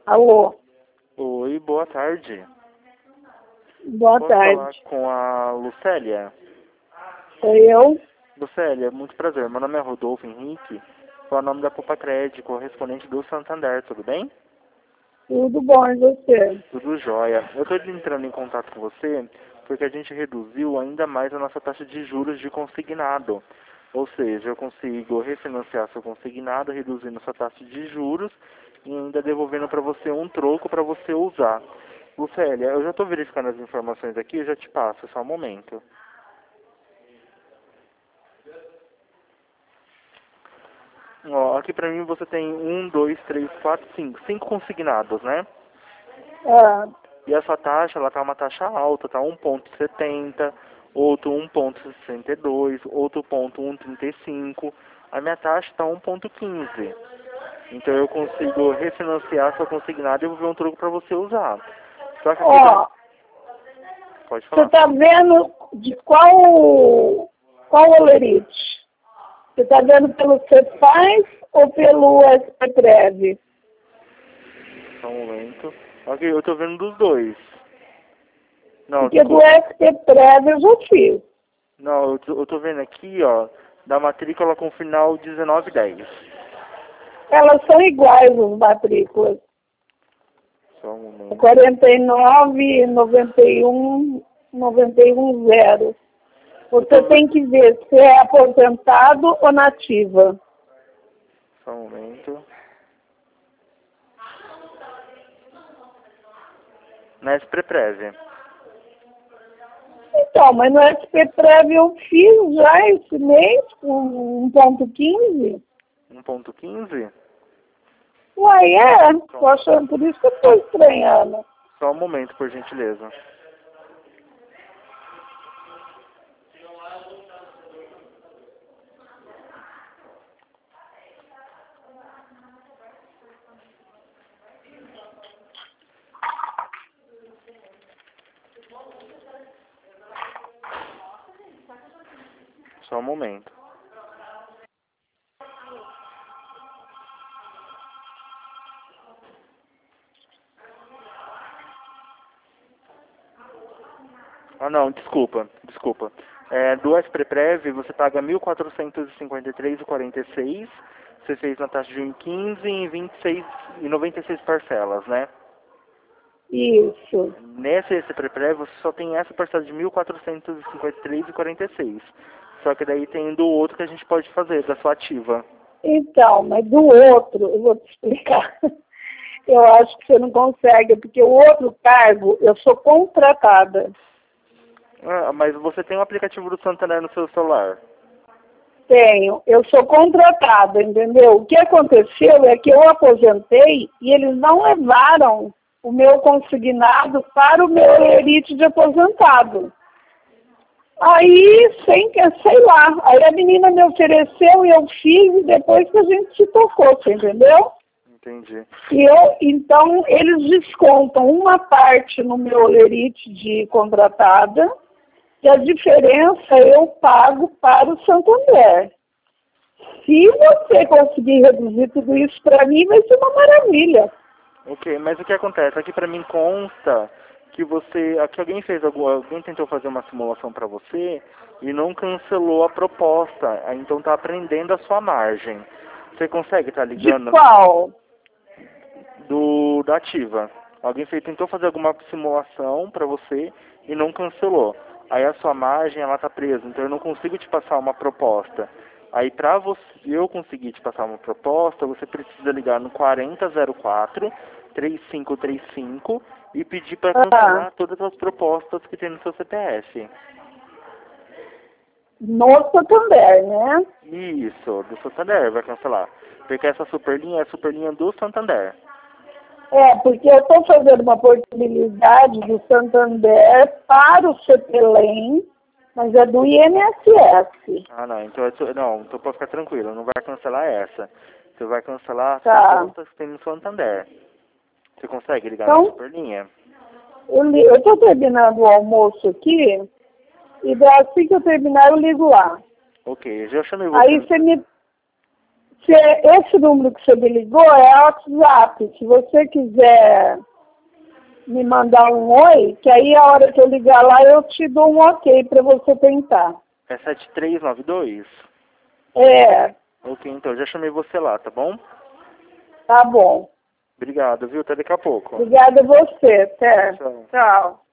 Alô, Oi, boa tarde. boa Posso falar tarde. com a Lucélia? Sou eu? Lucélia, muito prazer. Meu nome é Rodolfo Henrique. Qual é o nome da Poupa Crédito, correspondente do Santander, tudo bem? Tudo bom, e você? Tudo jóia. Eu estou entrando em contato com você porque a gente reduziu ainda mais a nossa taxa de juros de consignado. Ou seja, eu consigo refinanciar seu consignado, reduzindo sua taxa de juros e ainda devolvendo para você um troco para você usar. Lucélia, eu já estou verificando as informações aqui, eu já te passo, só um momento. Ó, aqui pra mim você tem 5 consignados, né? Ah, E a sua taxa, ela tá uma taxa alta, tá 1,70, outro 1,62, outro ponto 1,35. A minha taxa tá 1,15. Então eu consigo refinanciar sua consignada e devolver um troco pra você usar. Só que aqui ó, pode você falar. tá vendo de qual olerite? Você tá vendo pelo Cefaz ou pelo SPTrev? Só um momento. Ok, eu tô vendo dos dois. Não, Porque do desculpa. SPTrev eu já fiz. Não, eu tô vendo aqui, ó, da matrícula com final 1910. Elas são iguais, as matrículas. Só um momento. 49, 91, 91,0. Você tem que ver se é aposentado ou nativa. Só um momento. Na SPREV. Então, mas no SPTrev eu fiz já esse mês com 1,15. 1,15? Uai, tô achando, por isso que eu tô estranhando. Só um momento, por gentileza. Só um momento. Ah, não, desculpa. Do SPREV você paga 1.453,46. Você fez na taxa de 1,15 em 26,96 parcelas, né? Isso. Nesse SPREV você só tem essa parcela de 1.453,46. Só que daí tem do outro que a gente pode fazer, da sua ativa. Então, mas do outro, eu vou te explicar. Eu acho que você não consegue, porque o outro cargo, eu sou contratada. Ah, mas você tem o aplicativo do Santander no seu celular. Tenho, eu sou contratada, entendeu? O que aconteceu é que eu aposentei e eles não levaram o meu consignado para o meu elite de aposentado. Aí, sei lá, aí a menina me ofereceu e eu fiz e depois que a gente se tocou, você entendeu? Entendi. Então, eles descontam uma parte no meu olerite de contratada e a diferença eu pago para o Santander. Se você conseguir reduzir tudo isso para mim, vai ser uma maravilha. Ok, mas o que acontece? Aqui pra mim consta que aqui alguém tentou fazer uma simulação pra você e não cancelou a proposta, então tá aprendendo a sua margem. Você consegue estar De ligando qual? da ativa? Tentou fazer alguma simulação pra você e não cancelou. Aí a sua margem ela tá presa, então eu não consigo te passar uma proposta. Aí pra eu conseguir te passar uma proposta, você precisa ligar no 4004 3535 e pedir para Ah, cancelar todas as propostas que tem no seu CPF. no Santander, né? Isso, do Santander vai cancelar. Porque essa superlinha é a superlinha do Santander. Porque eu estou fazendo uma portabilidade do Santander para o CPLEM, mas é do INSS. Ah, não, então pode ficar tranquilo, não vai cancelar essa. Você vai cancelar as Tá. propostas que tem no Santander. Você consegue ligar na Então, superlinha? eu estou terminando o almoço aqui, e assim que eu terminar eu ligo lá. Ok, já chamei você. Aí você me... Esse número que você me ligou é WhatsApp. Se você quiser me mandar um oi, que aí a hora que eu ligar lá eu te dou um ok para você tentar. É 7392? É, Ok, então eu já chamei você lá, tá bom? tá bom. Obrigado, viu? Até daqui a pouco. Obrigada a você. Até. Tchau. Tchau.